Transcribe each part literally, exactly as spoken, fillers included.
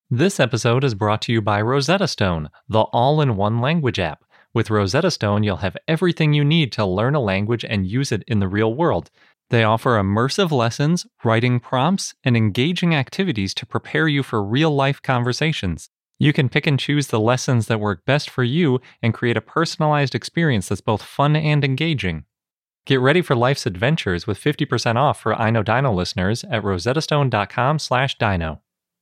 This episode is brought to you by Rosetta Stone, the all-in-one language app. With Rosetta Stone, you'll have everything you need to learn a language and use it in the real world. They offer immersive lessons, writing prompts, and engaging activities to prepare you for real-life conversations. You can pick and choose the lessons that work best for you and create a personalized experience that's both fun and engaging. Get ready for life's adventures with fifty percent off for I Know Dino listeners at rosettastone.com slash dino.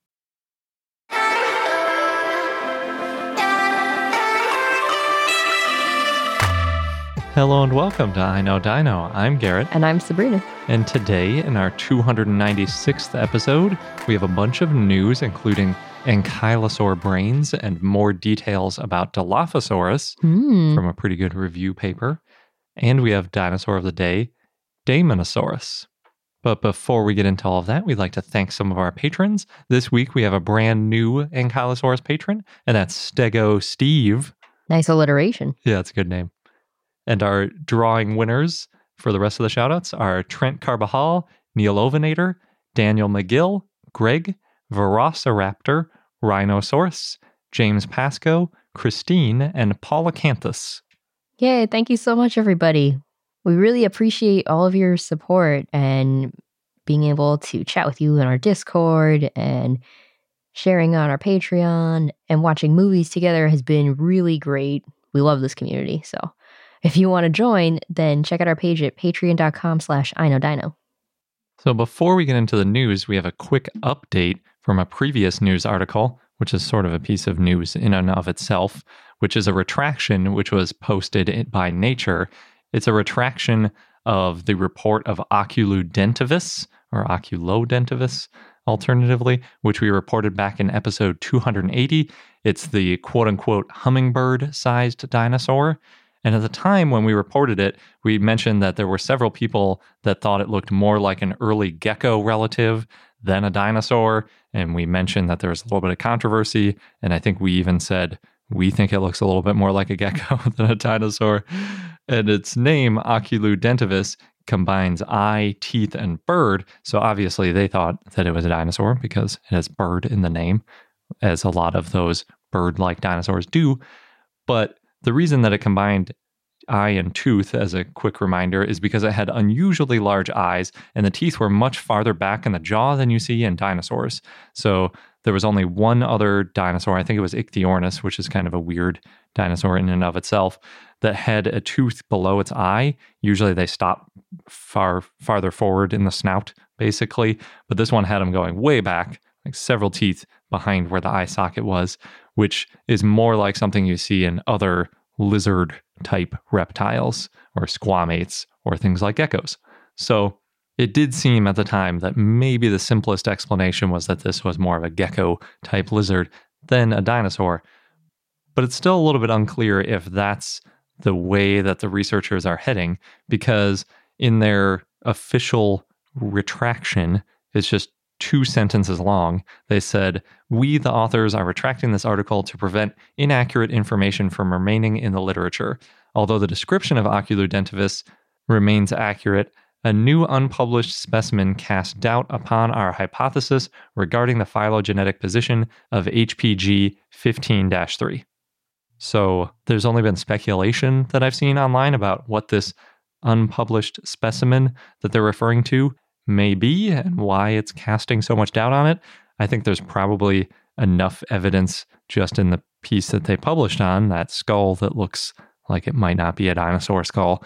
Hello and welcome to I Know Dino. I'm Garrett. And I'm Sabrina. And today, in our two hundred ninety-sixth episode, we have a bunch of news, including ankylosaur brains and more details about Dilophosaurus Mm. from a pretty good review paper. And we have dinosaur of the day, Daemonosaurus. But before we get into all of that, we'd like to thank some of our patrons. This week, we have a brand new Ankylosaurus patron, and that's Stego Steve. Nice alliteration. Yeah, that's a good name. And our drawing winners for the rest of the shoutouts are Trent Carbajal, Neil Ovinator, Daniel McGill, Greg, Velociraptor, Rhinosaurus, James Pasco, Christine, and Paula Canthus. Yay, thank you so much, everybody. We really appreciate all of your support and being able to chat with you in our Discord and sharing on our Patreon and watching movies together has been really great. We love this community, so if you want to join, then check out our page at patreon.com slash I know Dino. So before we get into the news, we have a quick update from a previous news article, which is sort of a piece of news in and of itself, which is a retraction which was posted by Nature. It's a retraction of the report of Oculodentavis, or Oculodentavis, alternatively, which we reported back in episode two hundred eighty. It's the quote-unquote hummingbird-sized dinosaur. And at the time when we reported it, we mentioned that there were several people that thought it looked more like an early gecko relative than a dinosaur. And we mentioned that there was a little bit of controversy. And I think we even said, we think it looks a little bit more like a gecko than a dinosaur. And its name, Oculodentavis, combines eye, teeth, and bird. So obviously they thought that it was a dinosaur because it has bird in the name, as a lot of those bird-like dinosaurs do. But the reason that it combined eye and tooth, as a quick reminder, is because it had unusually large eyes and the teeth were much farther back in the jaw than you see in dinosaurs. So there was only one other dinosaur, I think it was Ichthyornis, which is kind of a weird dinosaur in and of itself, that had a tooth below its eye. Usually they stop far farther forward in the snout, basically. But this one had them going way back, like several teeth behind where the eye socket was, which is more like something you see in other lizard-type reptiles or squamates or things like geckos. So it did seem at the time that maybe the simplest explanation was that this was more of a gecko-type lizard than a dinosaur. But it's still a little bit unclear if that's the way that the researchers are heading, because in their official retraction, it's just two sentences long. They said, "We, the authors, are retracting this article to prevent inaccurate information from remaining in the literature. Although the description of Oculodentavis remains accurate, a new unpublished specimen casts doubt upon our hypothesis regarding the phylogenetic position of H P G fifteen dash three. So there's only been speculation that I've seen online about what this unpublished specimen that they're referring to may be and why it's casting so much doubt on it. I think there's probably enough evidence just in the piece that they published on, that skull that looks like it might not be a dinosaur skull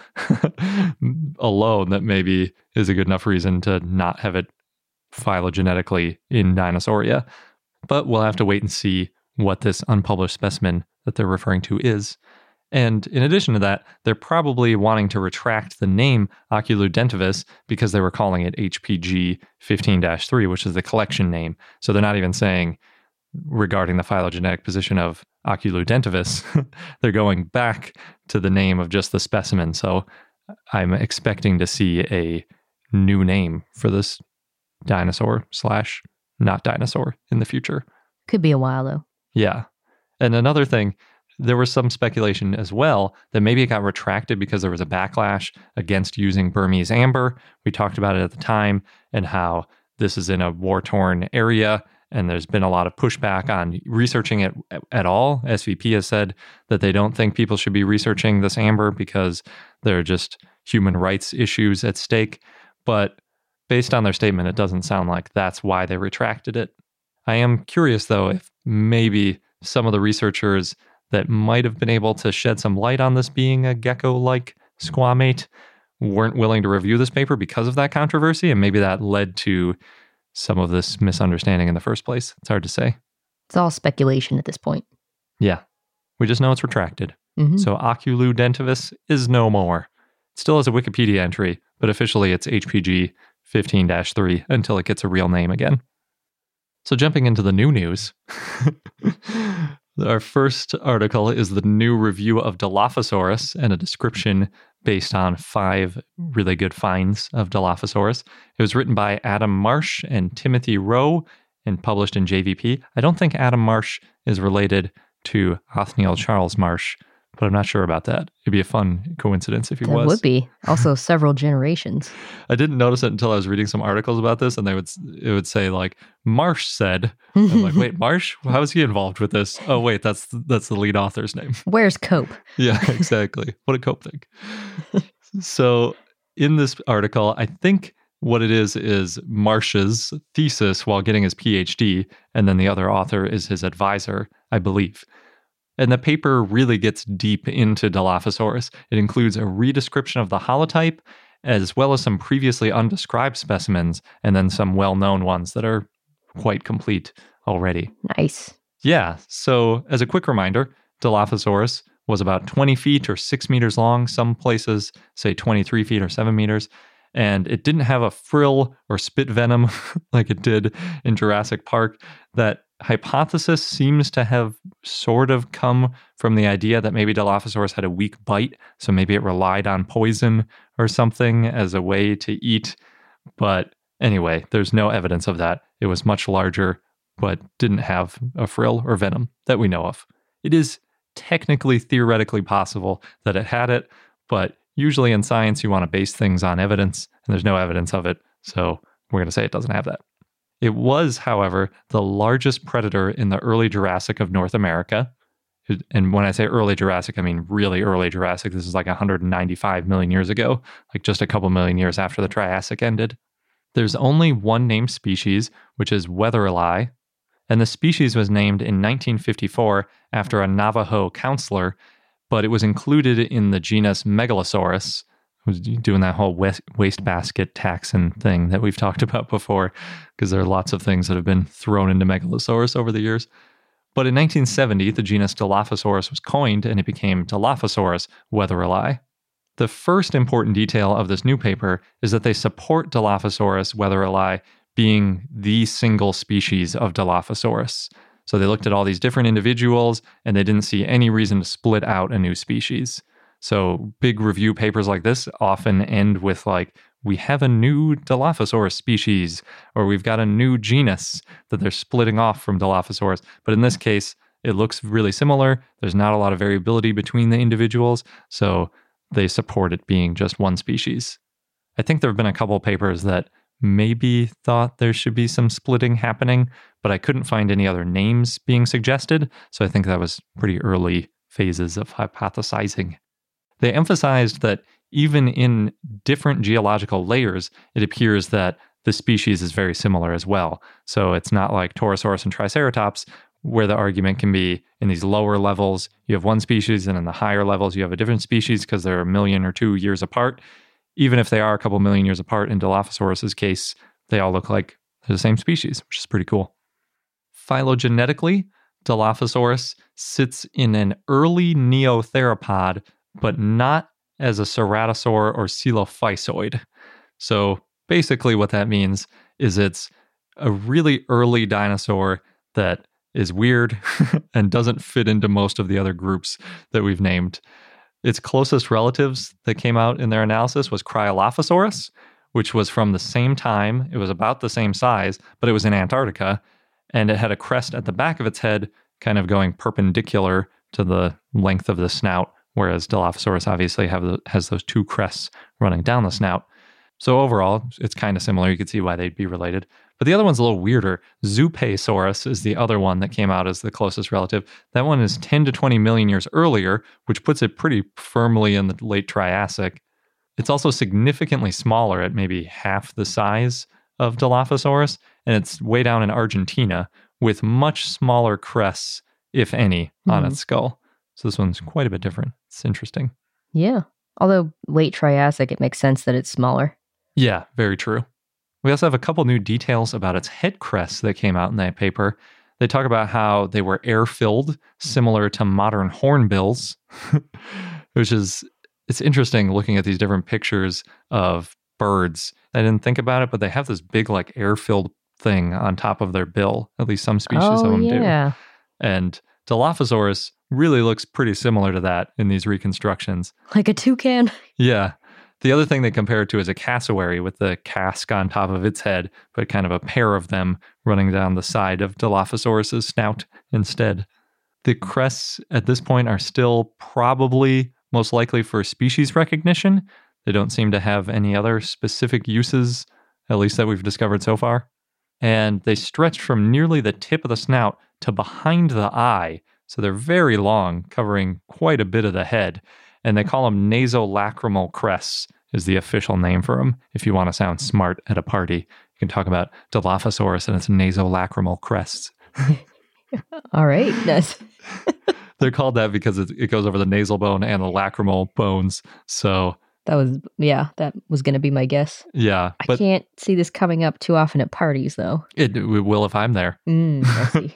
alone, that maybe is a good enough reason to not have it phylogenetically in Dinosauria. But we'll have to wait and see what this unpublished specimen that they're referring to is. And in addition to that, they're probably wanting to retract the name Oculodentavis because they were calling it H P G fifteen dash three, which is the collection name. So they're not even saying regarding the phylogenetic position of Oculodentavis. They're going back to the name of just the specimen. So I'm expecting to see a new name for this dinosaur slash not dinosaur in the future. Could be a while, though. Yeah. And another thing, there was some speculation as well that maybe it got retracted because there was a backlash against using Burmese amber. We talked about it at the time and how this is in a war-torn area and there's been a lot of pushback on researching it at all. S V P has said that they don't think people should be researching this amber because there are just human rights issues at stake. But based on their statement, it doesn't sound like that's why they retracted it. I am curious, though, if maybe some of the researchers that might have been able to shed some light on this being a gecko-like squamate weren't willing to review this paper because of that controversy, and maybe that led to some of this misunderstanding in the first place. It's hard to say. It's all speculation at this point. Yeah. We just know it's retracted. Mm-hmm. So Oculudentavis is no more. It still has a Wikipedia entry, but officially it's H P G fifteen dash three until it gets a real name again. So jumping into the new news, our first article is the new review of Dilophosaurus and a description based on five really good finds of Dilophosaurus. It was written by Adam Marsh and Timothy Rowe and published in J V P. I don't think Adam Marsh is related to Othniel Charles Marsh, but I'm not sure about that. It'd be a fun coincidence if he that was. That would be. Also several generations. I didn't notice it until I was reading some articles about this, and they would it would say like Marsh said. I'm like, wait, Marsh? How is he involved with this? Oh, wait, that's that's the lead author's name. Where's Cope? Yeah, exactly. What did Cope think? So in this article, I think what it is is Marsh's thesis while getting his PhD, and then the other author is his advisor, I believe. And the paper really gets deep into Dilophosaurus. It includes a redescription of the holotype, as well as some previously undescribed specimens, and then some well-known ones that are quite complete already. Nice. Yeah, so as a quick reminder, Dilophosaurus was about twenty feet or six meters long. Some places say twenty-three feet or seven meters. And it didn't have a frill or spit venom like it did in Jurassic Park. That hypothesis seems to have sort of come from the idea that maybe Dilophosaurus had a weak bite, so maybe it relied on poison or something as a way to eat. But anyway, there's no evidence of that. It was much larger, but didn't have a frill or venom that we know of. It is technically, theoretically possible that it had it, but usually in science, you want to base things on evidence, and there's no evidence of it, so we're going to say it doesn't have that. It was, however, the largest predator in the early Jurassic of North America. And when I say early Jurassic, I mean really early Jurassic. This is like one hundred ninety-five million years ago, like just a couple million years after the Triassic ended. There's only one named species, which is Weatherli, and the species was named in nineteen fifty-four after a Navajo counselor, but it was included in the genus Megalosaurus. I was doing that whole waste, wastebasket taxon thing that we've talked about before, because there are lots of things that have been thrown into Megalosaurus over the years. But in nineteen seventy, the genus Dilophosaurus was coined, and it became Dilophosaurus weatherli. The first important detail of this new paper is that they support Dilophosaurus weatherli being the single species of Dilophosaurus. So they looked at all these different individuals, and they didn't see any reason to split out a new species. So big review papers like this often end with like, we have a new Dilophosaurus species, or we've got a new genus that they're splitting off from Dilophosaurus. But in this case, it looks really similar. There's not a lot of variability between the individuals, so they support it being just one species. I think there have been a couple papers that maybe thought there should be some splitting happening, but I couldn't find any other names being suggested, so I think that was pretty early phases of hypothesizing. They emphasized that even in different geological layers, it appears that the species is very similar as well. So it's not like Torosaurus and Triceratops, where the argument can be in these lower levels, you have one species, and in the higher levels, you have a different species because they're a million or two years apart. Even if they are a couple million years apart, in Dilophosaurus's case, they all look like they're the same species, which is pretty cool. Phylogenetically, Dilophosaurus sits in an early neotheropod, but not as a ceratosaur or coelophysoid. So basically what that means is it's a really early dinosaur that is weird and doesn't fit into most of the other groups that we've named. Its closest relatives that came out in their analysis was Cryolophosaurus, which was from the same time. It was about the same size, but it was in Antarctica, and it had a crest at the back of its head, kind of going perpendicular to the length of the snout, whereas Dilophosaurus obviously have the, has those two crests running down the snout. So overall, it's kind of similar. You could see why they'd be related. But the other one's a little weirder. Zoopasaurus is the other one that came out as the closest relative. That one is ten to twenty million years earlier, which puts it pretty firmly in the late Triassic. It's also significantly smaller at maybe half the size of Dilophosaurus, and it's way down in Argentina with much smaller crests, if any, on Hmm. its skull. So this one's quite a bit different. It's interesting. Yeah. Although late Triassic, it makes sense that it's smaller. Yeah, very true. We also have a couple new details about its head crests that came out in that paper. They talk about how they were air-filled, similar to modern hornbills, which is, it's interesting looking at these different pictures of birds. I didn't think about it, but they have this big like air-filled thing on top of their bill. At least some species oh, of them yeah. do. And Dilophosaurus really looks pretty similar to that in these reconstructions. Like a toucan. Yeah. The other thing they compare it to is a cassowary with the casque on top of its head, but kind of a pair of them running down the side of Dilophosaurus's snout instead. The crests at this point are still probably most likely for species recognition. They don't seem to have any other specific uses, at least that we've discovered so far. And they stretch from nearly the tip of the snout to behind the eye. So they're very long, covering quite a bit of the head. And they call them nasolacrimal crests is the official name for them. If you want to sound smart at a party, you can talk about Dilophosaurus and its nasolacrimal crests. All right. Nice. They're called that because it, it goes over the nasal bone and the lacrimal bones. So That was, yeah, that was going to be my guess. yeah, I but can't see this coming up too often at parties, though. it, it will if I'm there. Mm, I see.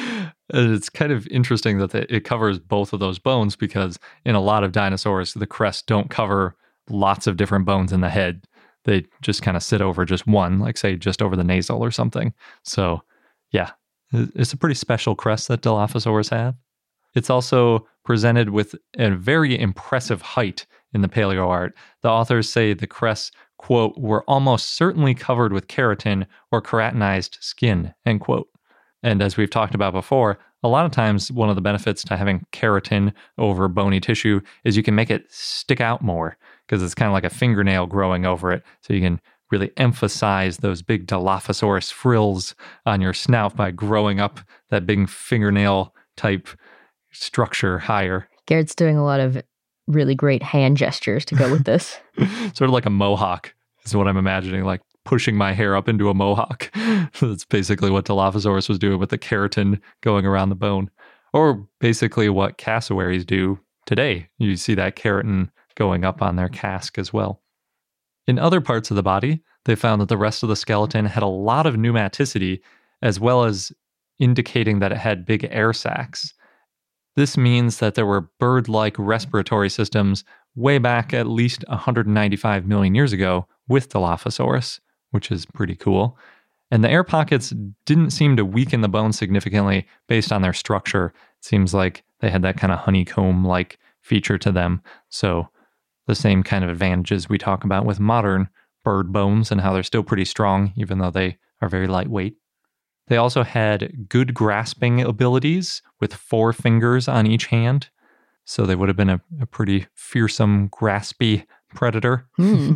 And it's kind of interesting that it covers both of those bones because in a lot of dinosaurs, the crests don't cover lots of different bones in the head. They just kind of sit over just one, like say just over the nasal or something. So yeah, it's a pretty special crest that Dilophosaurus have. It's also presented with a very impressive height in the paleo art. The authors say the crests, quote, were almost certainly covered with keratin or keratinized skin, end quote. And as we've talked about before, a lot of times one of the benefits to having keratin over bony tissue is you can make it stick out more because it's kind of like a fingernail growing over it. So you can really emphasize those big Dilophosaurus frills on your snout by growing up that big fingernail type structure higher. Garrett's doing a lot of really great hand gestures to go with this. Sort of like a mohawk is what I'm imagining, like pushing my hair up into a mohawk. That's basically what Dilophosaurus was doing with the keratin going around the bone. Or basically what cassowaries do today. You see that keratin going up on their casque as well. In other parts of the body, they found that the rest of the skeleton had a lot of pneumaticity, as well as indicating that it had big air sacs. This means that there were bird-like respiratory systems way back at least one hundred ninety-five million years ago with Dilophosaurus, which is pretty cool. And the air pockets didn't seem to weaken the bone significantly based on their structure. It seems like they had that kind of honeycomb-like feature to them. So the same kind of advantages we talk about with modern bird bones and how they're still pretty strong, even though they are very lightweight. They also had good grasping abilities with four fingers on each hand. So they would have been a, a pretty fearsome, graspy predator. Hmm.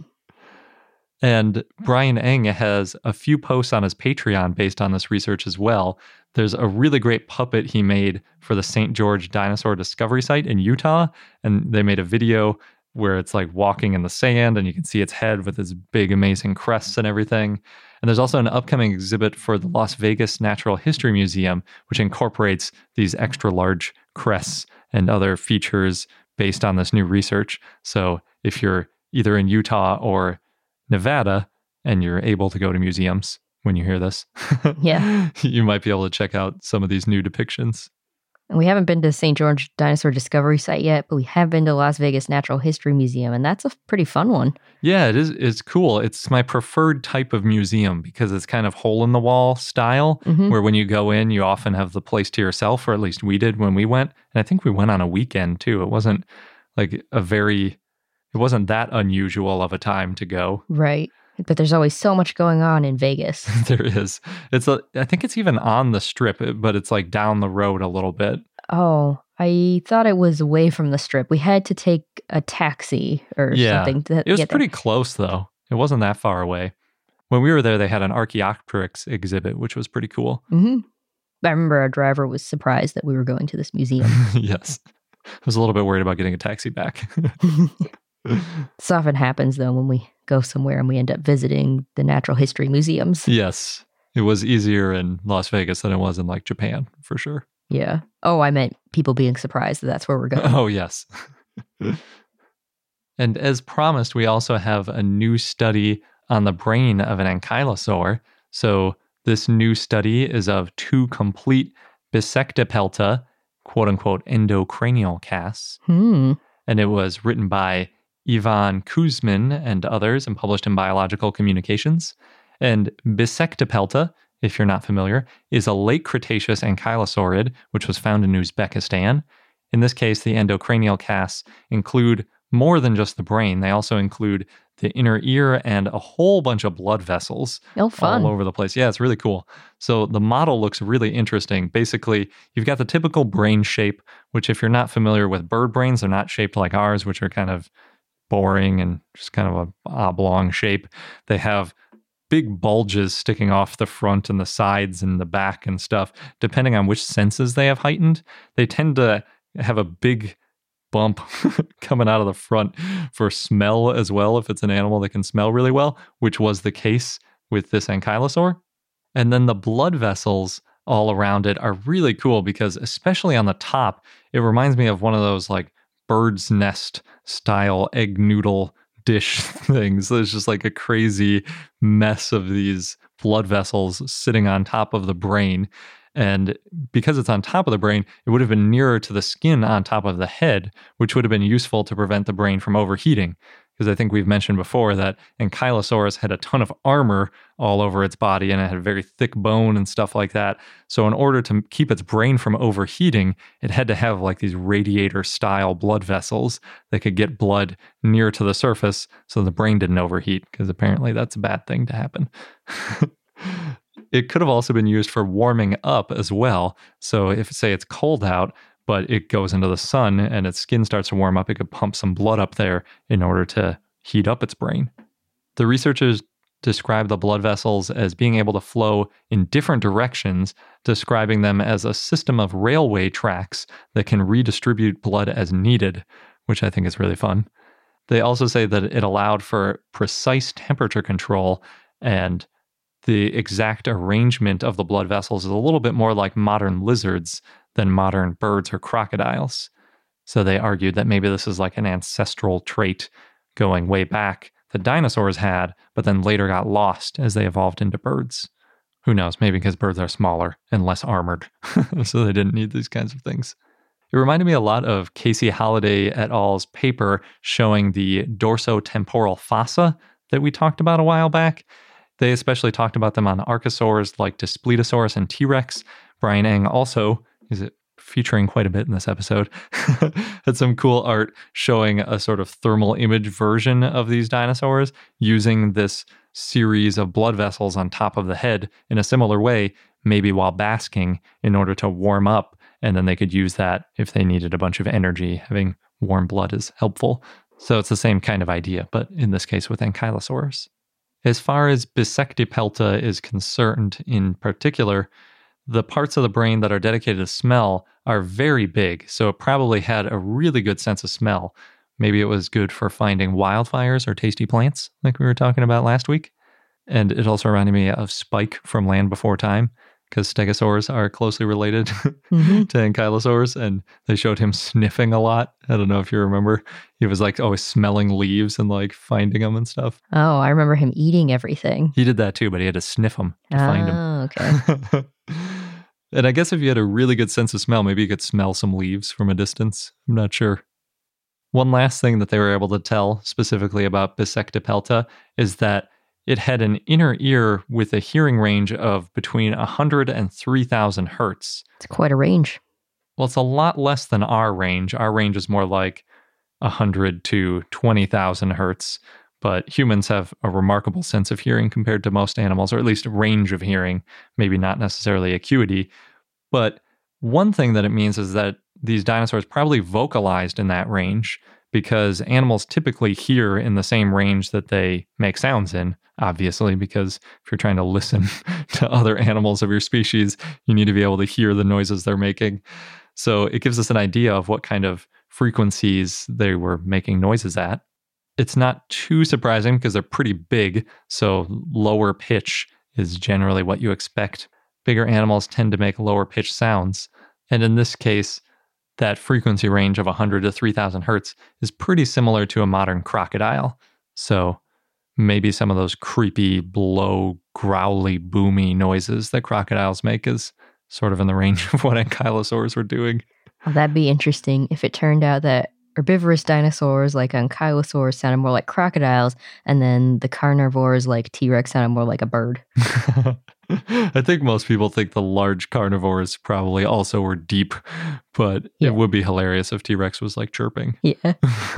And Brian Eng has a few posts on his Patreon based on this research as well. There's a really great puppet he made for the Saint George Dinosaur Discovery Site in Utah. And they made a video where it's like walking in the sand and you can see its head with its big, amazing crests and everything. And there's also an upcoming exhibit for the Las Vegas Natural History Museum, which incorporates these extra large crests and other features based on this new research. So if you're either in Utah or Nevada and you're able to go to museums when you hear this, Yeah. you might be able to check out some of these new depictions. And we haven't been to Saint George Dinosaur Discovery Site yet, but we have been to Las Vegas Natural History Museum, and that's a pretty fun one. Yeah, it is. It's cool. It's my preferred type of museum because it's kind of hole in the wall style, Mhm. where when you go in, you often have the place to yourself, or at least we did when we went. And I think we went on a weekend too. It wasn't like a very, it wasn't that unusual of a time to go. Right. But there's always so much going on in Vegas. There is. It's a, I think it's even on the strip, but it's like down the road a little bit. Oh, I thought it was away from the strip. We had to take a taxi or Yeah. something to It was get pretty there. close though. It wasn't that far away. When we were there, they had an Archaeopteryx exhibit, which was pretty cool. Mm-hmm. I remember our driver was surprised that we were going to this museum. Yes. I was a little bit worried about getting a taxi back. This often happens, though, when we go somewhere and we end up visiting the natural history museums. Yes. It was easier in Las Vegas than it was in, like, Japan, for sure. Yeah. Oh, I meant people being surprised that that's where we're going. Oh, yes. And as promised, we also have a new study on the brain of an ankylosaur. So this new study is of two complete Bisectipelta, quote-unquote, endocranial casts. Hmm. And it was written by Ivan Kuzmin and others and published in Biological Communications. And Bisectipelta, if you're not familiar, is a late Cretaceous ankylosaurid, which was found in Uzbekistan. In this case, the endocranial casts include more than just the brain. They also include the inner ear and a whole bunch of blood vessels Oh, fun. all over the place. Yeah, it's really cool. So the model looks really interesting. Basically, you've got the typical brain shape, which if you're not familiar with bird brains, they're not shaped like ours, which are kind of boring and just kind of a oblong shape. They have big bulges sticking off the front and the sides and the back and stuff. Depending on which senses they have heightened, they tend to have a big bump coming out of the front for smell as well, if it's an animal that can smell really well, which was the case with this ankylosaur. And then the blood vessels all around it are really cool because, especially on the top, it reminds me of one of those like bird's nest style egg noodle dish things. There's just like a crazy mess of these blood vessels sitting on top of the brain. And because it's on top of the brain, it would have been nearer to the skin on top of the head, which would have been useful to prevent the brain from overheating. Because I think we've mentioned before that Ankylosaurus had a ton of armor all over its body and it had very thick bone and stuff like that. So in order to keep its brain from overheating, it had to have like these radiator-style blood vessels that could get blood near to the surface so the brain didn't overheat, because apparently that's a bad thing to happen. It could have also been used for warming up as well. So if, say, it's cold out, but it goes into the sun and its skin starts to warm up, it could pump some blood up there in order to heat up its brain. The researchers describe the blood vessels as being able to flow in different directions, describing them as a system of railway tracks that can redistribute blood as needed, which I think is really fun. They also say that it allowed for precise temperature control, and the exact arrangement of the blood vessels is a little bit more like modern lizards than modern birds or crocodiles. So they argued that maybe this is like an ancestral trait going way back that dinosaurs had, but then later got lost as they evolved into birds. Who knows? Maybe because birds are smaller and less armored, so they didn't need these kinds of things. It reminded me a lot of Casey Holliday et al.'s paper showing the dorsotemporal fossa that we talked about a while back. They especially talked about them on archosaurs like Daspletosaurus and T-Rex. Brian Eng also, is it featuring quite a bit in this episode, had some cool art showing a sort of thermal image version of these dinosaurs using this series of blood vessels on top of the head in a similar way, maybe while basking, in order to warm up. And then they could use that if they needed a bunch of energy. Having warm blood is helpful. So it's the same kind of idea, but in this case with Ankylosaurus. As far as Bisectipelta is concerned in particular, the parts of the brain that are dedicated to smell are very big, so it probably had a really good sense of smell. Maybe it was good for finding wildfires or tasty plants, like we were talking about last week. And it also reminded me of Spike from Land Before Time, because stegosaurs are closely related mm-hmm. to ankylosaurs, and they showed him sniffing a lot. I don't know if you remember. He was like always smelling leaves and like finding them and stuff. Oh, I remember him eating everything. He did that too, but he had to sniff them to oh, find them. Oh, okay. And I guess if you had a really good sense of smell, maybe you could smell some leaves from a distance. I'm not sure. One last thing that they were able to tell specifically about Bisectipelta is that it had an inner ear with a hearing range of between one hundred and three thousand hertz. It's quite a range. Well, it's a lot less than our range. Our range is more like one hundred to twenty thousand hertz. But humans have a remarkable sense of hearing compared to most animals, or at least range of hearing, maybe not necessarily acuity. But one thing that it means is that these dinosaurs probably vocalized in that range because animals typically hear in the same range that they make sounds in, obviously, because if you're trying to listen to other animals of your species, you need to be able to hear the noises they're making. So it gives us an idea of what kind of frequencies they were making noises at. It's not too surprising because they're pretty big, so lower pitch is generally what you expect. Bigger animals tend to make lower pitch sounds. And in this case, that frequency range of one hundred to three thousand hertz is pretty similar to a modern crocodile. So maybe some of those creepy, low, growly, boomy noises that crocodiles make is sort of in the range of what ankylosaurs were doing. Well, that'd be interesting if it turned out that herbivorous dinosaurs like ankylosaurs sounded more like crocodiles, and then the carnivores like T-Rex sounded more like a bird. I think most people think the large carnivores probably also were deep, but Yeah. it would be hilarious if T-Rex was like chirping. Yeah.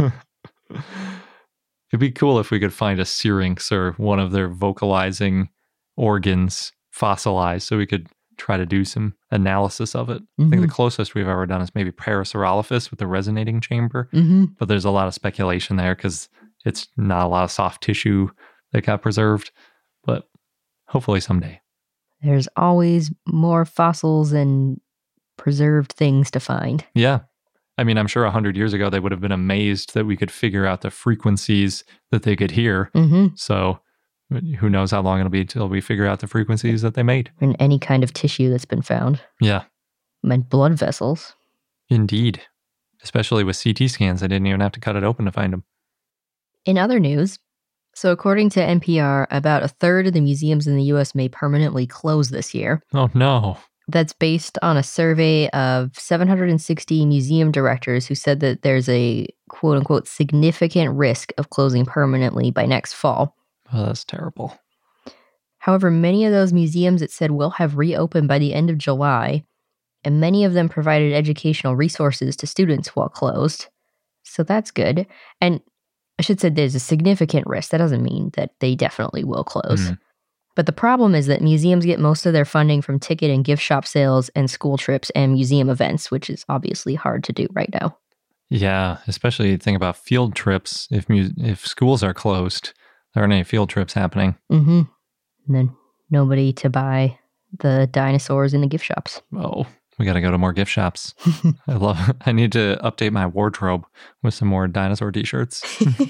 It'd be cool if we could find a syrinx or one of their vocalizing organs fossilized so we could try to do some analysis of it. I think the closest we've ever done is maybe Parasaurolophus with the resonating chamber, Mm-hmm. but there's a lot of speculation there because it's not a lot of soft tissue that got preserved, but hopefully someday. There's always more fossils and preserved things to find. Yeah. I mean, I'm sure one hundred years ago they would have been amazed that we could figure out the frequencies that they could hear. Mm-hmm. So who knows how long it'll be until we figure out the frequencies that they made. And any kind of tissue that's been found. Yeah, And blood vessels. indeed. Especially with C T scans, they didn't even have to cut it open to find them. In other news, so according to N P R, about a third of the museums in the U S may permanently close this year. Oh, no. That's based on a survey of seven hundred sixty museum directors who said that there's a quote unquote significant risk of closing permanently by next fall. Oh, that's terrible. However, many of those museums, it said, will have reopened by the end of July, and many of them provided educational resources to students while closed. So that's good. And I should say there's a significant risk. That doesn't mean that they definitely will close. Mm. But the problem is that museums get most of their funding from ticket and gift shop sales and school trips and museum events, which is obviously hard to do right now. Yeah, especially think about field trips. If mu- if schools are closed, there aren't any field trips happening. Mm-hmm. And then nobody to buy the dinosaurs in the gift shops. Oh, we got to go to more gift shops. I love I need to update my wardrobe with some more dinosaur t-shirts.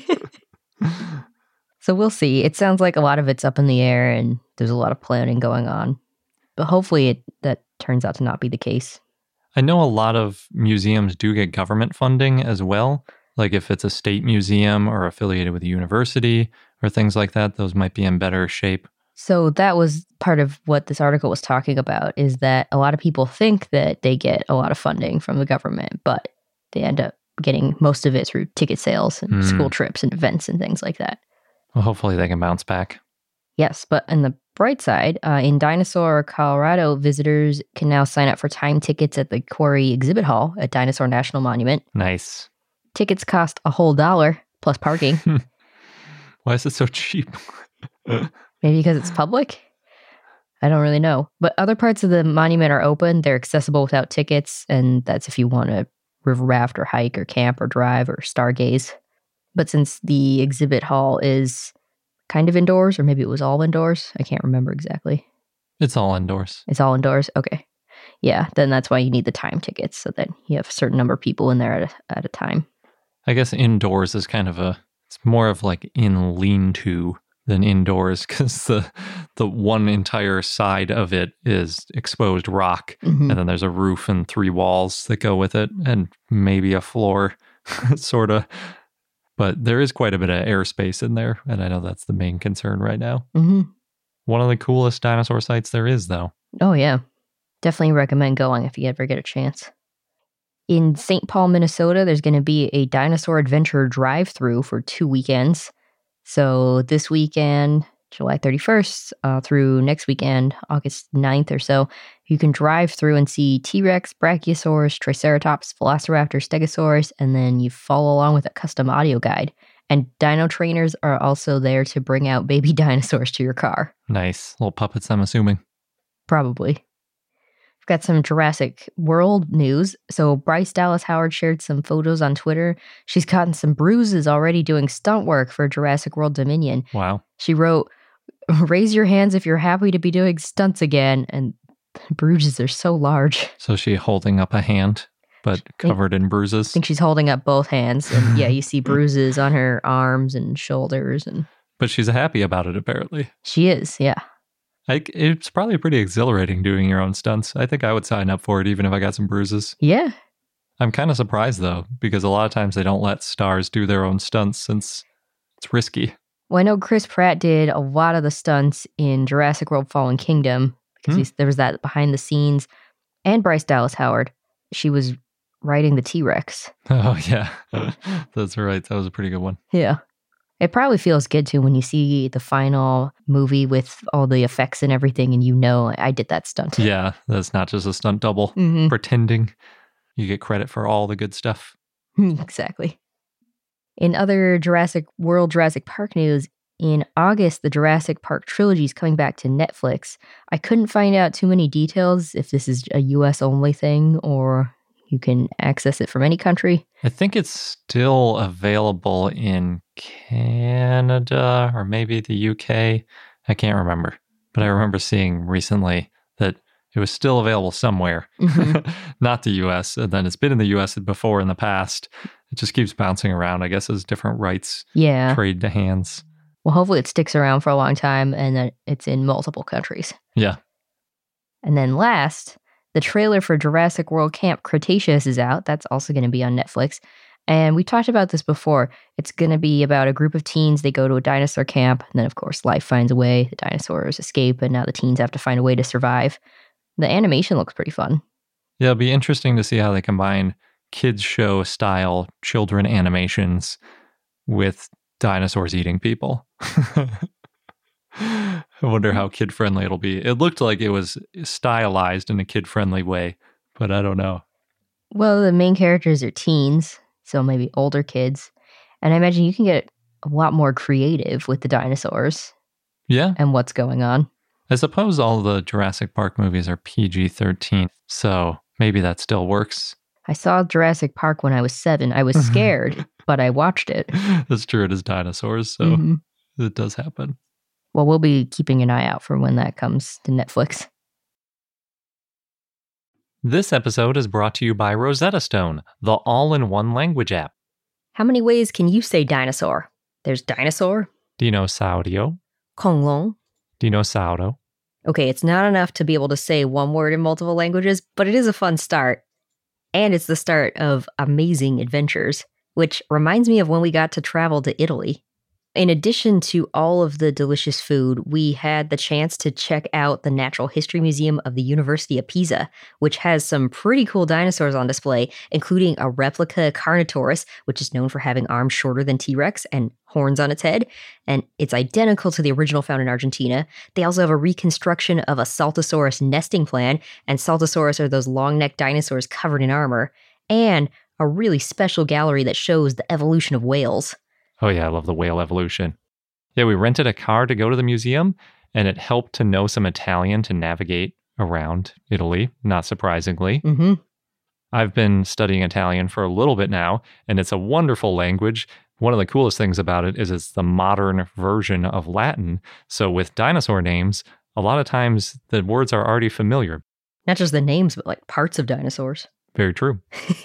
So we'll see. It sounds like a lot of it's up in the air and there's a lot of planning going on. But hopefully it, that turns out to not be the case. I know a lot of museums do get government funding as well. Like if it's a state museum or affiliated with a university or things like that, those might be in better shape. So that was part of what this article was talking about, is that a lot of people think that they get a lot of funding from the government, but they end up getting most of it through ticket sales and Mm. school trips and events and things like that. Well, hopefully they can bounce back. Yes, but on the bright side, uh, in Dinosaur, Colorado, visitors can now sign up for time tickets at the Quarry Exhibit Hall at Dinosaur National Monument. Nice. Tickets cost a whole dollar plus parking. Why is it so cheap? Maybe because it's public? I don't really know. But other parts of the monument are open. They're accessible without tickets, and that's if you want to river raft or hike or camp or drive or stargaze. But since the exhibit hall is kind of indoors, or maybe it was all indoors, I can't remember exactly. It's all indoors. It's all indoors? Okay. Yeah, then that's why you need the time tickets, so that you have a certain number of people in there at a, at a time. I guess indoors is kind of a, it's more of like in lean-to than indoors because the the one entire side of it is exposed rock, Mhm. and then there's a roof and three walls that go with it, and maybe a floor, sort of. But there is quite a bit of airspace in there, and I know that's the main concern right now. Mhm. One of the coolest dinosaur sites there is, though. Oh, yeah. Definitely recommend going if you ever get a chance. In Saint Paul, Minnesota, there's going to be a dinosaur adventure drive-through for two weekends. So this weekend, July thirty-first, uh, through next weekend, August ninth or so, you can drive through and see T-Rex, Brachiosaurus, Triceratops, Velociraptor, Stegosaurus, and then you follow along with a custom audio guide. And dino trainers are also there to bring out baby dinosaurs to your car. Nice. Little puppets, I'm assuming. Probably. Got some Jurassic World news. So Bryce Dallas Howard shared some photos on Twitter. She's gotten some bruises already doing stunt work for Jurassic World Dominion. Wow. She wrote, "Raise your hands if you're happy to be doing stunts again." And the bruises are so large. So she holding up a hand, but covered think, in bruises? I think she's holding up both hands. And yeah, you see bruises on her arms and shoulders. And But she's happy about it, apparently. She is, yeah. I, it's probably pretty exhilarating doing your own stunts. I think I would sign up for it even if I got some bruises. Yeah. I'm kind of surprised, though, because a lot of times they don't let stars do their own stunts since it's risky. Well, I know Chris Pratt did a lot of the stunts in Jurassic World Fallen Kingdom because hmm. he's, there was that behind the scenes. And Bryce Dallas Howard, she was riding the T-Rex. Oh, yeah. That's right. That was a pretty good one. Yeah. It probably feels good, too, when you see the final movie with all the effects and everything, and you know, I did that stunt. Yeah, that's not just a stunt double mm-hmm. pretending. You get credit for all the good stuff. Exactly. In other Jurassic World, Jurassic Park news, in August, the Jurassic Park trilogy is coming back to Netflix. I couldn't find out too many details if this is a U S only thing or you can access it from any country. I think it's still available in Canada or maybe the U K. I can't remember. But I remember seeing recently that it was still available somewhere, mm-hmm. not the U S. And then it's been in the U S before in the past. It just keeps bouncing around, I guess, as different rights yeah. trade to hands. Well, hopefully it sticks around for a long time and that it's in multiple countries. Yeah. And then last, the trailer for Jurassic World Camp Cretaceous is out. That's also going to be on Netflix. And we talked about this before. It's going to be about a group of teens. They go to a dinosaur camp. And then, of course, life finds a way. The dinosaurs escape. And now the teens have to find a way to survive. The animation looks pretty fun. Yeah, it'll be interesting to see how they combine kids show style children animations with dinosaurs eating people. I wonder how kid-friendly it'll be. It looked like it was stylized in a kid-friendly way, but I don't know. Well, the main characters are teens, so maybe older kids. And I imagine you can get a lot more creative with the dinosaurs. Yeah. And what's going on. I suppose all the Jurassic Park movies are P G thirteen, so maybe that still works. I saw Jurassic Park when I was seven. I was scared, but I watched it. That's true. It is dinosaurs, so mm-hmm. it does happen. Well, we'll be keeping an eye out for when that comes to Netflix. This episode is brought to you by Rosetta Stone, the all-in-one language app. How many ways can you say dinosaur? There's dinosaur. Dinosaurio. 恐龙. Dinosaurio. Okay, it's not enough to be able to say one word in multiple languages, but it is a fun start. And it's the start of amazing adventures, which reminds me of when we got to travel to Italy. In addition to all of the delicious food, we had the chance to check out the Natural History Museum of the University of Pisa, which has some pretty cool dinosaurs on display, including a replica Carnotaurus, which is known for having arms shorter than T-Rex and horns on its head, and it's identical to the original found in Argentina. They also have a reconstruction of a Saltosaurus nesting plan, and Saltosaurus are those long-necked dinosaurs covered in armor, and a really special gallery that shows the evolution of whales. Oh yeah, I love the whale evolution. Yeah, we rented a car to go to the museum, and it helped to know some Italian to navigate around Italy, not surprisingly. Mm-hmm. I've been studying Italian for a little bit now, and it's a wonderful language. One of the coolest things about it is it's the modern version of Latin. So with dinosaur names, a lot of times the words are already familiar. Not just the names, but like parts of dinosaurs. Very true.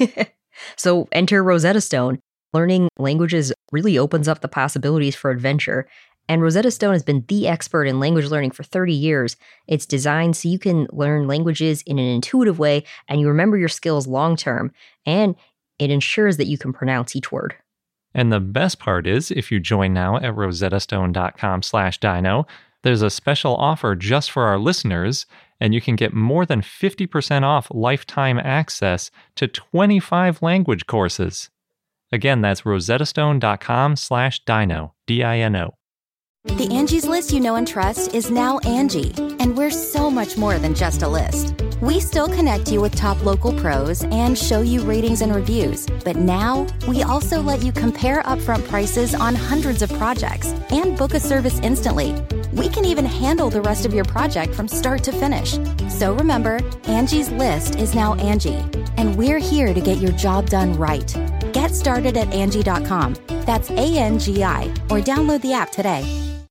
So enter Rosetta Stone. Learning languages really opens up the possibilities for adventure. And Rosetta Stone has been the expert in language learning for thirty years. It's designed so you can learn languages in an intuitive way and you remember your skills long term. And it ensures that you can pronounce each word. And the best part is, if you join now at rosettastone.com slash dino, there's a special offer just for our listeners, and you can get more than fifty percent off lifetime access to twenty-five language courses. Again, that's rosettastone.com slash dino, D I N O. The Angie's List you know and trust is now Angie, and we're so much more than just a list. We still connect you with top local pros and show you ratings and reviews, but now we also let you compare upfront prices on hundreds of projects and book a service instantly. We can even handle the rest of your project from start to finish. So remember, Angie's List is now Angie, and we're here to get your job done right. Get started at Angie dot com. That's A N G I, or download the app today.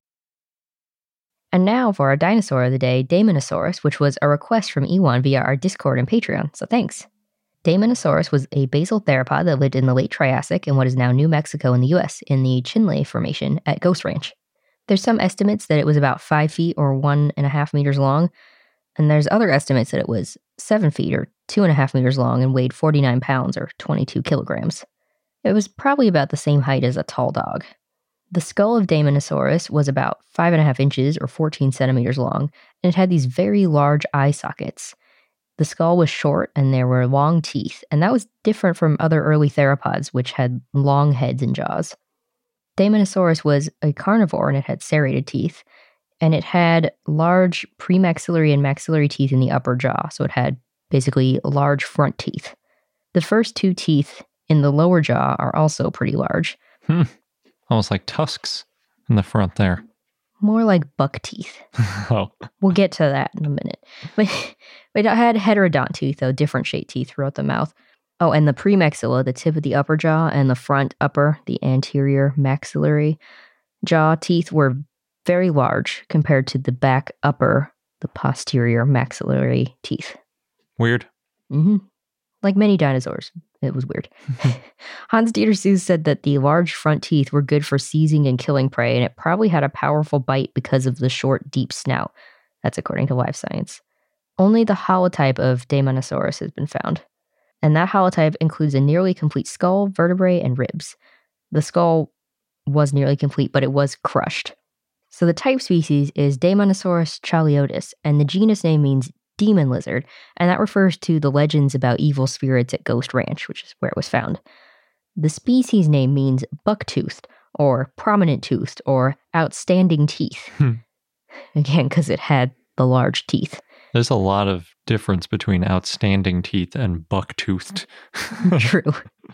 And now for our dinosaur of the day, Daemonosaurus, which was a request from Ewan via our Discord and Patreon, so thanks. Daemonosaurus was a basal theropod that lived in the late Triassic in what is now New Mexico in the U S in the Chinle Formation at Ghost Ranch. There's some estimates that it was about five feet or one and a half meters long, and there's other estimates that it was seven feet or two and a half meters long and weighed forty-nine pounds or twenty-two kilograms. It was probably about the same height as a tall dog. The skull of Daemonosaurus was about five and a half inches or fourteen centimeters long, and it had these very large eye sockets. The skull was short and there were long teeth, and that was different from other early theropods, which had long heads and jaws. Daemonosaurus was a carnivore and it had serrated teeth, and it had large premaxillary and maxillary teeth in the upper jaw, so it had basically large front teeth. The first two teeth in the lower jaw are also pretty large. Hmm. Almost like tusks in the front there. More like buck teeth. Oh. We'll get to that in a minute. But, but it had heterodont teeth, though, different shaped teeth throughout the mouth. Oh, and the premaxilla, the tip of the upper jaw, and the front upper, the anterior maxillary jaw teeth were very large compared to the back upper, the posterior maxillary teeth. Weird. Mm-hmm. Like many dinosaurs. It was weird. Hans-Dieter Suess said that the large front teeth were good for seizing and killing prey, and it probably had a powerful bite because of the short, deep snout. That's according to Live Science. Only the holotype of Daemonosaurus has been found, and that holotype includes a nearly complete skull, vertebrae, and ribs. The skull was nearly complete, but it was crushed. So the type species is Daemonosaurus chaliotis, and the genus name means demon lizard, and that refers to the legends about evil spirits at Ghost Ranch, which is where it was found. The species name means buck-toothed, or prominent-toothed, or outstanding teeth. Hmm. Again, because it had the large teeth. There's a lot of difference between outstanding teeth and buck-toothed. True.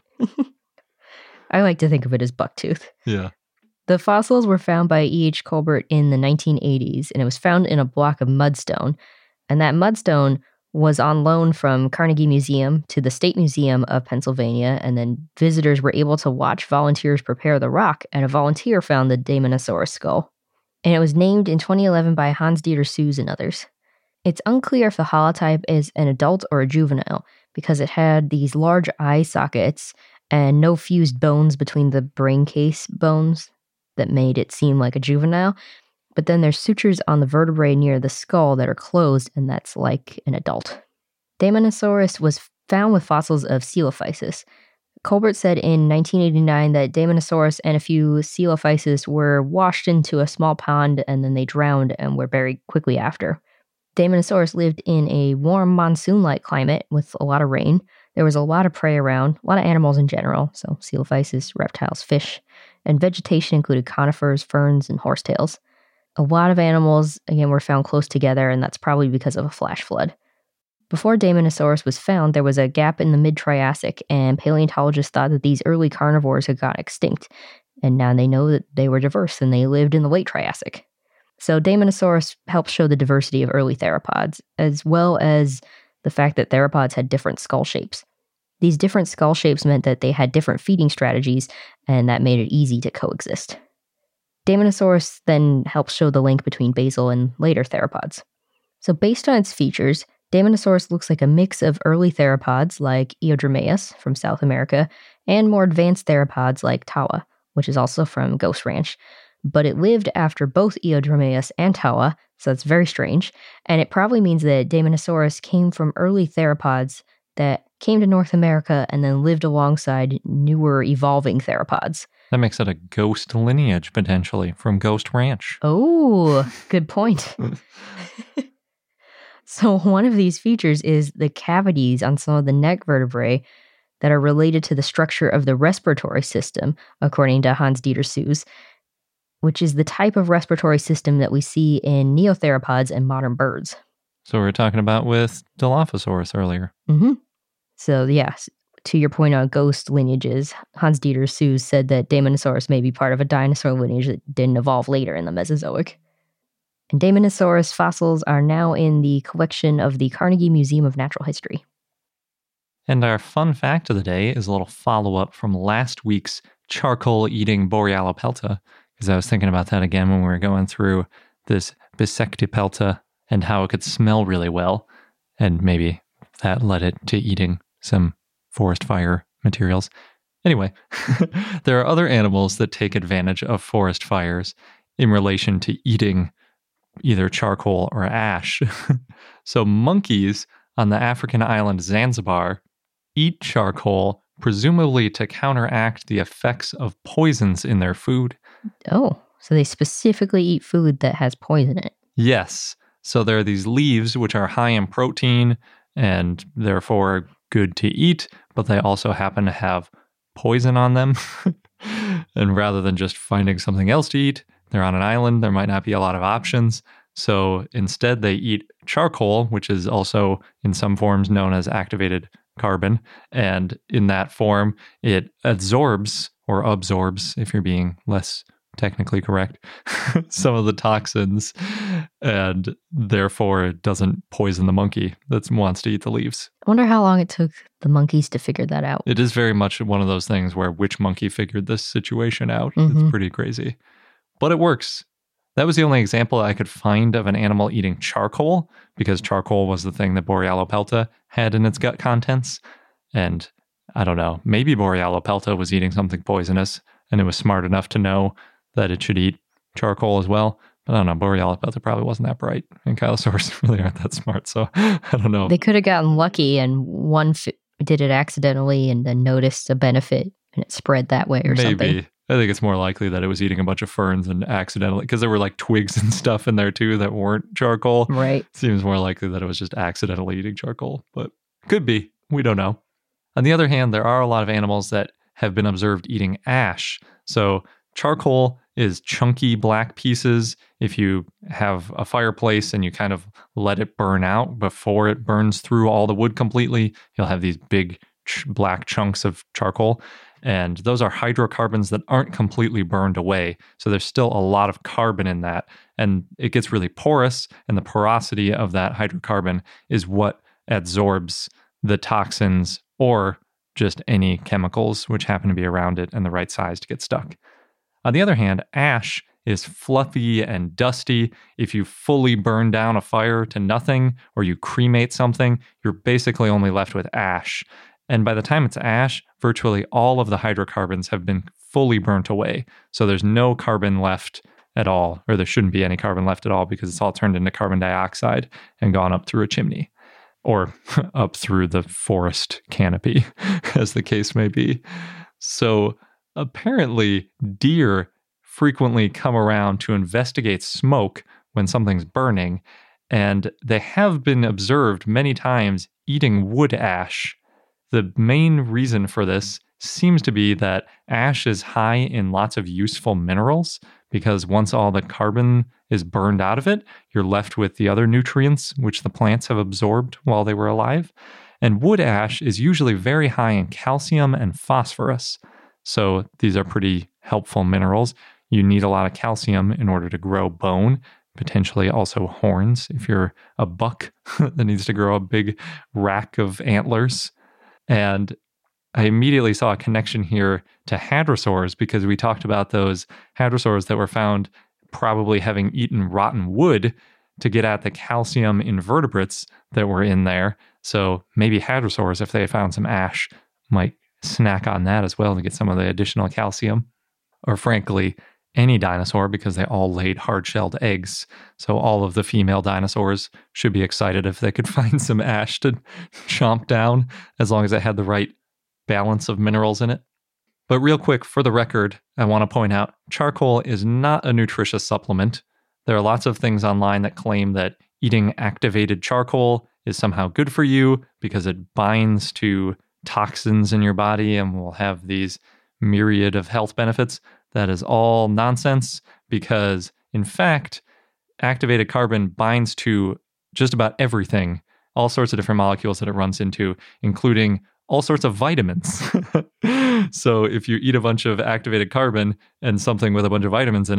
I like to think of it as buck-tooth. Yeah. The fossils were found by E H Colbert in the nineteen eighties, and it was found in a block of mudstone. And that mudstone was on loan from Carnegie Museum to the State Museum of Pennsylvania, and then visitors were able to watch volunteers prepare the rock, and a volunteer found the Daemonosaurus skull. And it was named in twenty eleven by Hans-Dieter Suess and others. It's unclear if the holotype is an adult or a juvenile, because it had these large eye sockets and no fused bones between the brain case bones that made it seem like a juvenile. But then there's sutures on the vertebrae near the skull that are closed, and that's like an adult. Daemonosaurus was found with fossils of Coelophysis. Colbert said in nineteen eighty-nine that Daemonosaurus and a few Coelophysis were washed into a small pond, and then they drowned and were buried quickly after. Daemonosaurus lived in a warm monsoon-like climate with a lot of rain. There was a lot of prey around, a lot of animals in general, so Coelophysis, reptiles, fish, and vegetation included conifers, ferns, and horsetails. A lot of animals, again, were found close together, and that's probably because of a flash flood. Before Daemonosaurus was found, there was a gap in the mid-Triassic, and paleontologists thought that these early carnivores had gone extinct, and now they know that they were diverse and they lived in the late Triassic. So Daemonosaurus helps show the diversity of early theropods, as well as the fact that theropods had different skull shapes. These different skull shapes meant that they had different feeding strategies, and that made it easy to coexist. Daemonosaurus then helps show the link between basal and later theropods. So based on its features, Daemonosaurus looks like a mix of early theropods like Eodromeus from South America and more advanced theropods like Tawa, which is also from Ghost Ranch. But it lived after both Eodromeus and Tawa, so that's very strange, and it probably means that Daemonosaurus came from early theropods that came to North America and then lived alongside newer evolving theropods. That makes it a ghost lineage, potentially, from Ghost Ranch. Oh, good point. So one of these features is the cavities on some of the neck vertebrae that are related to the structure of the respiratory system, according to Hans-Dieter Suess, which is the type of respiratory system that we see in neotheropods and modern birds. So we were talking about with Dilophosaurus earlier. Mm-hmm. So yes, to your point on ghost lineages, Hans-Dieter Suess said that Daemonosaurus may be part of a dinosaur lineage that didn't evolve later in the Mesozoic. And Daemonosaurus fossils are now in the collection of the Carnegie Museum of Natural History. And our fun fact of the day is a little follow-up from last week's charcoal-eating Borealopelta, because I was thinking about that again when we were going through this Bisectipelta and how it could smell really well, and maybe that led it to eating some forest fire materials. Anyway, there are other animals that take advantage of forest fires in relation to eating either charcoal or ash. So monkeys on the African island Zanzibar eat charcoal, presumably to counteract the effects of poisons in their food. Oh, so they specifically eat food that has poison in it. Yes. So there are these leaves which are high in protein and therefore good to eat, but they also happen to have poison on them. And rather than just finding something else to eat, they're on an island, there might not be a lot of options. So instead they eat charcoal, which is also in some forms known as activated carbon. And in that form, it absorbs or absorbs, if you're being less technically correct, some of the toxins, and therefore it doesn't poison the monkey that wants to eat the leaves. I wonder how long it took the monkeys to figure that out. It is very much one of those things where which monkey figured this situation out. Mm-hmm. It's pretty crazy. But it works. That was the only example I could find of an animal eating charcoal, because charcoal was the thing that Borealopelta had in its gut contents. And I don't know, maybe Borealopelta was eating something poisonous and it was smart enough to know that it should eat charcoal as well. But I don't know, Borealopelta probably wasn't that bright, and Ankylosaurus really aren't that smart, so I don't know. They could have gotten lucky and one f- did it accidentally and then noticed a benefit and it spread that way or Maybe. something. I think it's more likely that it was eating a bunch of ferns and accidentally, because there were like twigs and stuff in there too that weren't charcoal. Right. Seems more likely that it was just accidentally eating charcoal, but could be. We don't know. On the other hand, there are a lot of animals that have been observed eating ash. So charcoal is chunky black pieces. If you have a fireplace and you kind of let it burn out before it burns through all the wood completely, you'll have these big ch- black chunks of charcoal. And those are hydrocarbons that aren't completely burned away. So there's still a lot of carbon in that. And it gets really porous. And the porosity of that hydrocarbon is what absorbs the toxins or just any chemicals which happen to be around it and the right size to get stuck. On the other hand, ash is fluffy and dusty. If you fully burn down a fire to nothing or you cremate something, you're basically only left with ash. And by the time it's ash, virtually all of the hydrocarbons have been fully burnt away. So there's no carbon left at all, or there shouldn't be any carbon left at all because it's all turned into carbon dioxide and gone up through a chimney or up through the forest canopy, as the case may be. So apparently, deer frequently come around to investigate smoke when something's burning, and they have been observed many times eating wood ash. The main reason for this seems to be that ash is high in lots of useful minerals, because once all the carbon is burned out of it, you're left with the other nutrients which the plants have absorbed while they were alive. And wood ash is usually very high in calcium and phosphorus. So these are pretty helpful minerals. You need a lot of calcium in order to grow bone, potentially also horns if you're a buck that needs to grow a big rack of antlers. And I immediately saw a connection here to hadrosaurs, because we talked about those hadrosaurs that were found probably having eaten rotten wood to get at the calcium invertebrates that were in there. So maybe hadrosaurs, if they found some ash, might snack on that as well to get some of the additional calcium. Or frankly, any dinosaur, because they all laid hard-shelled eggs. So all of the female dinosaurs should be excited if they could find some ash to chomp down, as long as it had the right balance of minerals in it. But real quick, for the record, I want to point out, charcoal is not a nutritious supplement. There are lots of things online that claim that eating activated charcoal is somehow good for you because it binds to toxins in your body and will have these myriad of health benefits. That is all nonsense, because in fact, activated carbon binds to just about everything, all sorts of different molecules that it runs into, including all sorts of vitamins. So if you eat a bunch of activated carbon and something with a bunch of vitamins in it,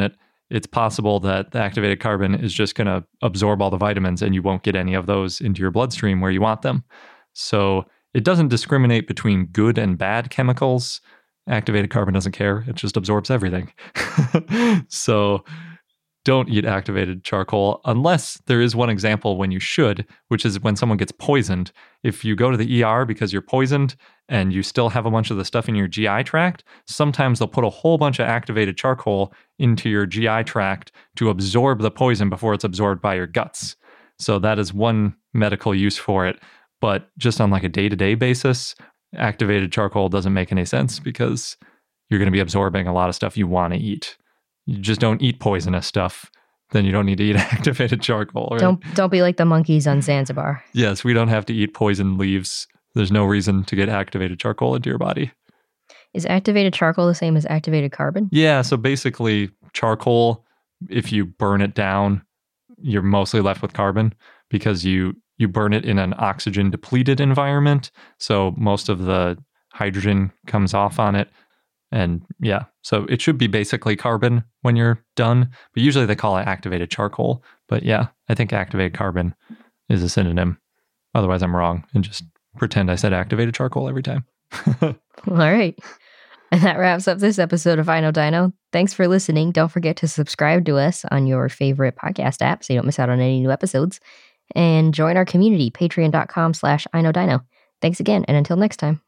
it's possible that the activated carbon is just going to absorb all the vitamins and you won't get any of those into your bloodstream where you want them. So it doesn't discriminate between good and bad chemicals. Activated carbon doesn't care. It just absorbs everything. So don't eat activated charcoal unless there is one example when you should, which is when someone gets poisoned. If you go to the E R because you're poisoned and you still have a bunch of the stuff in your G I tract, sometimes they'll put a whole bunch of activated charcoal into your G I tract to absorb the poison before it's absorbed by your guts. So that is one medical use for it. But just on like a day-to-day basis, activated charcoal doesn't make any sense because you're going to be absorbing a lot of stuff you want to eat. You just don't eat poisonous stuff, then you don't need to eat activated charcoal. Right? Don't don't be like the monkeys on Zanzibar. Yes, we don't have to eat poison leaves. There's no reason to get activated charcoal into your body. Is activated charcoal the same as activated carbon? Yeah, so basically charcoal, if you burn it down, you're mostly left with carbon because you you burn it in an oxygen depleted environment. So most of the hydrogen comes off on it. And yeah, so it should be basically carbon when you're done, but usually they call it activated charcoal. But yeah, I think activated carbon is a synonym. Otherwise, I'm wrong and just pretend I said activated charcoal every time. All right. And that wraps up this episode of I Know Dino. Thanks for listening. Don't forget to subscribe to us on your favorite podcast app so you don't miss out on any new episodes. And join our community, patreon.com slash I Know Dino. Thanks again, and until next time.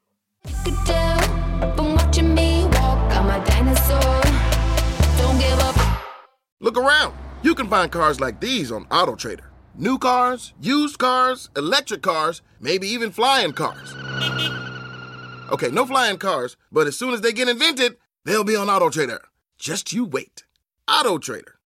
Look around. You can find cars like these on AutoTrader. New cars, used cars, electric cars, maybe even flying cars. Okay, no flying cars, but as soon as they get invented, they'll be on AutoTrader. Just you wait. AutoTrader.